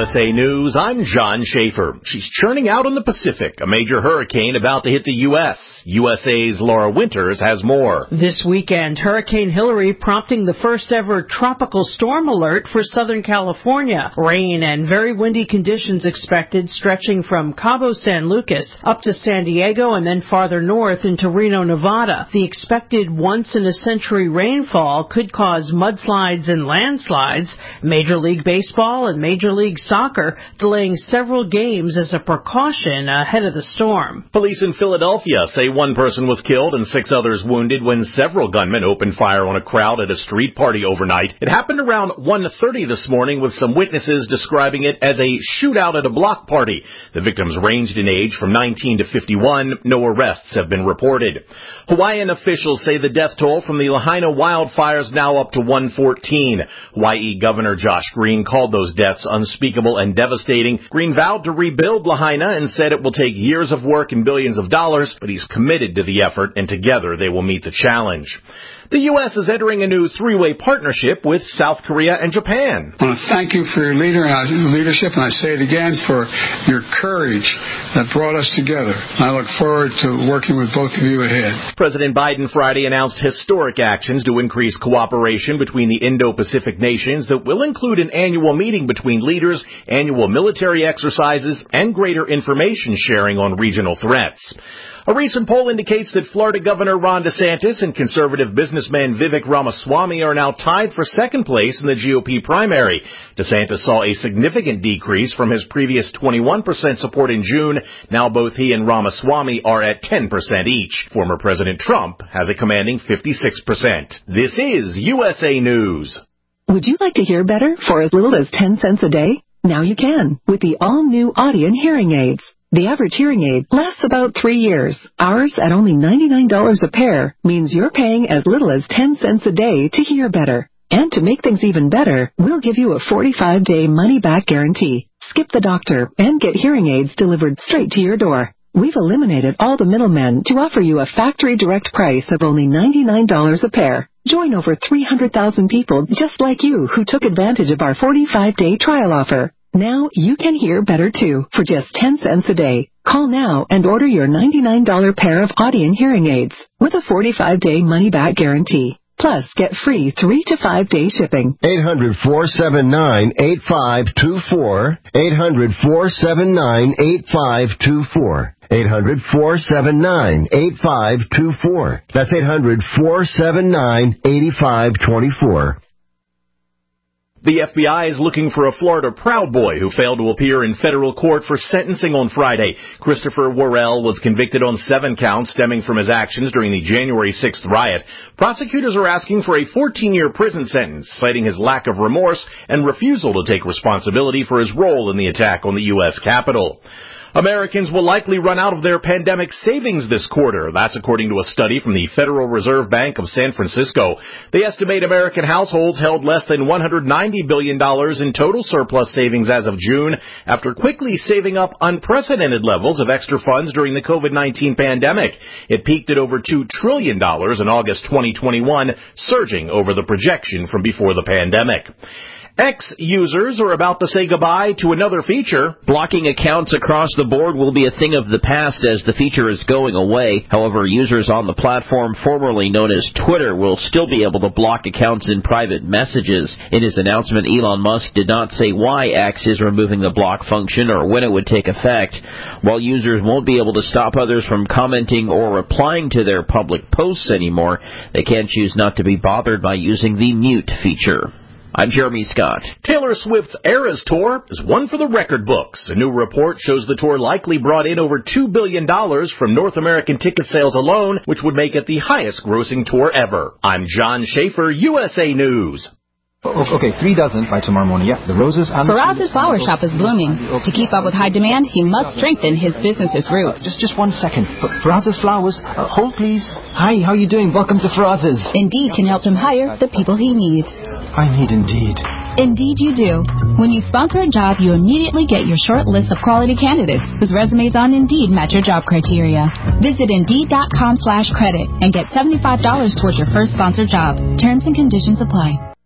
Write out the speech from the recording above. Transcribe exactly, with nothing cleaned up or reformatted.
U S A News, I'm John Schaefer. She's churning out in the Pacific, a major hurricane about to hit the U S U S A's Laura Winters has more. This weekend, Hurricane Hilary prompting the first ever tropical storm alert for Southern California. Rain and very windy conditions expected, stretching from Cabo San Lucas up to San Diego and then farther north into Reno, Nevada. The expected once-in-a-century rainfall could cause mudslides and landslides. Major League Baseball and Major League Soccer delaying several games as a precaution ahead of the storm. Police in Philadelphia say one person was killed and six others wounded when several gunmen opened fire on a crowd at a street party overnight. It happened around one thirty this morning, with some witnesses describing it as a shootout at a block party. The victims ranged in age from nineteen to fifty-one. No arrests have been reported. Hawaiian officials say the death toll from the Lahaina wildfires now up to one fourteen. Hawaii Governor Josh Green called those deaths unspeakable and devastating. Green vowed to rebuild Lahaina and said it will take years of work and billions of dollars, but he's committed to the effort, and together they will meet the challenge. The U S is entering a new three-way partnership with South Korea and Japan. I want to thank you for your leader and leadership, and I say it again, for your courage that brought us together. I look forward to working with both of you ahead. President Biden Friday announced historic actions to increase cooperation between the Indo-Pacific nations that will include an annual meeting between leaders, annual military exercises, and greater information sharing on regional threats. A recent poll indicates that Florida Governor Ron DeSantis and conservative businessman Vivek Ramaswamy are now tied for second place in the G O P primary. DeSantis saw a significant decrease from his previous twenty-one percent support in June. Now both he and Ramaswamy are at ten percent each. Former President Trump has a commanding fifty-six percent. This is U S A News. Would you like to hear better for as little as ten cents a day? Now you can with the all-new Audien hearing aids. The average hearing aid lasts about three years. Ours, at only ninety-nine dollars a pair, means you're paying as little as ten cents a day to hear better. And to make things even better, we'll give you a forty-five day money-back guarantee. Skip the doctor and get hearing aids delivered straight to your door. We've eliminated all the middlemen to offer you a factory direct price of only ninety-nine dollars a pair. Join over three hundred thousand people just like you who took advantage of our forty-five day trial offer. Now you can hear better too for just ten cents a day. Call now and order your ninety-nine dollars pair of Audien hearing aids with a forty-five day money-back guarantee. Plus, get free three to five day shipping. eight hundred, four seven nine, eight five two four. eight hundred, four seven nine, eight five two four. eight hundred, four seven nine, eight five two four. That's eight hundred, four seven nine, eight five two four. The F B I is looking for a Florida Proud Boy who failed to appear in federal court for sentencing on Friday. Christopher Worrell was convicted on seven counts stemming from his actions during the January sixth riot. Prosecutors are asking for a fourteen year prison sentence, citing his lack of remorse and refusal to take responsibility for his role in the attack on the U S Capitol. Americans will likely run out of their pandemic savings this quarter. That's according to a study from the Federal Reserve Bank of San Francisco. They estimate American households held less than one hundred ninety billion dollars in total surplus savings as of June, after quickly saving up unprecedented levels of extra funds during the COVID nineteen pandemic. It peaked at over two trillion dollars in August twenty twenty-one, surging over the projection from before the pandemic. X users are about to say goodbye to another feature. Blocking accounts across the board will be a thing of the past as the feature is going away. However, users on the platform formerly known as Twitter will still be able to block accounts in private messages. In his announcement, Elon Musk did not say why X is removing the block function or when it would take effect. While users won't be able to stop others from commenting or replying to their public posts anymore, they can choose not to be bothered by using the mute feature. I'm Jeremy Scott. Taylor Swift's Eras Tour is one for the record books. A new report shows the tour likely brought in over two billion dollars from North American ticket sales alone, which would make it the highest-grossing tour ever. I'm John Schaefer, U S A News. Okay, three dozen by tomorrow morning. Yeah, the roses and... Faraz's flower shop is blooming. To keep up with high demand, he must strengthen his business's roots. Uh, just just one second. Faraz's flowers. Uh, hold, please. Hi, how are you doing? Welcome to Faraz's. Indeed can help him hire the people he needs. I need Indeed. Indeed you do. When you sponsor a job, you immediately get your short list of quality candidates whose resumes on Indeed match your job criteria. Visit Indeed.com slash credit and get seventy-five dollars towards your first sponsored job. Terms and conditions apply.